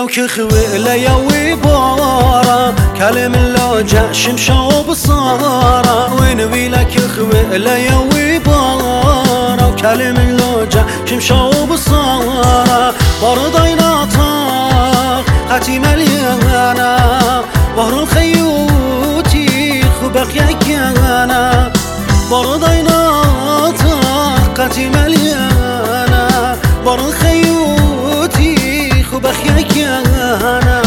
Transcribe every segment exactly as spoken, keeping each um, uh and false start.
كخوي ليوي بارا كلم اللوجة شمشة وبصارة ونوي لك خوي ليوي بارا وكلم اللوجة شمشة وبصارة برضينا طاق خاتي مليانا بهر الخيوتي خبق يكيانا برضينا طاق خاتي مليانا بهر الخيوتي خبق يكيانا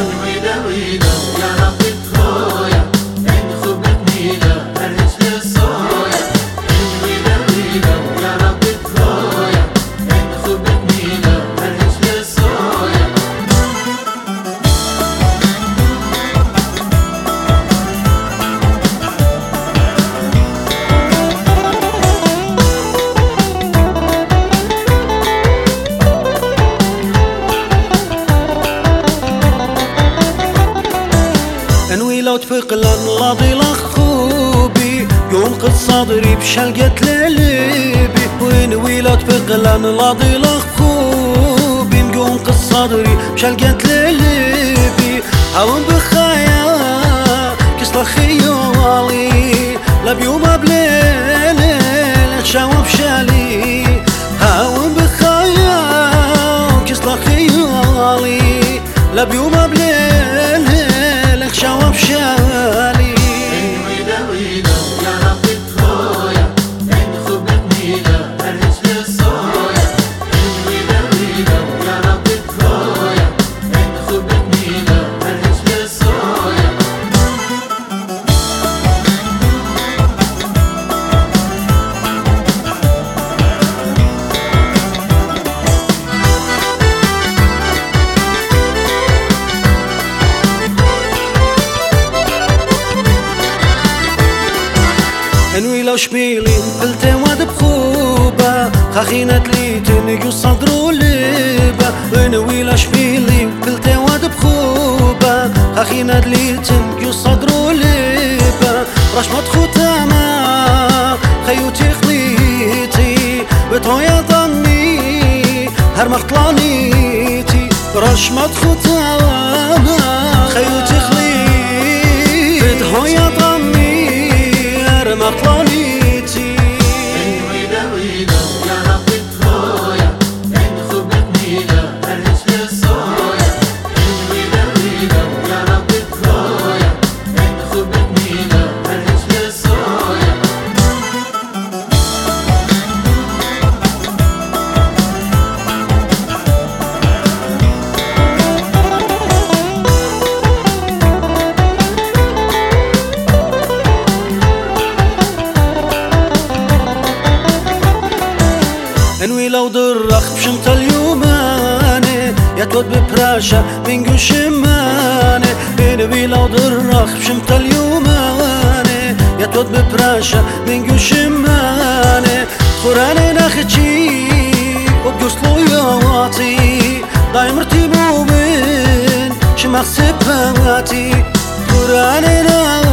انوي لو تفقلن لاضي لخوبي ينقذ صدري بشلقة للبي وانوي لو تفقلن لاضي لخوبي ينقذ صدري بشلقة للبي هون بخايا كسل خيالي لبيوم بليل شاوب شالي هون بخايا كسل خيالي لبيوم بليل شواب شالي ويدا ويدا يا رب تخويا عند خبك ميدا هرج للصويا ويدا ويدا يا رب تخويا عند خبك ميدا هرج للصويا انوي لو شبيلي قلت واد بخوبة خخينة ليتن يو صدرو ليبة انوي لو شبيلي قلت واد بخوبة خخينة ليتن يو صدرو ليبة رشمت ختامة خيوتي خليتي بتويا ضمي هر مخطلانيتي رشمت ختامة خيوتي خليتي بتويا ضمي مطلانيتي ويدا ويدا يا رب تخويا عند خبك ميدا هرج للصويا ويدا ويدا يا رب تخويا عند خبك ميدا هرج للصويا انوي لو درخ بشمت اليوماني يتود ببراشا من قشماني انوي لو درخ بشمت اليوماني يتود ببراشا من قشماني خوراني ناخدشي وبقصلو يواتي دايم رتيبو من شمخ سباتي خوراني ناخدشي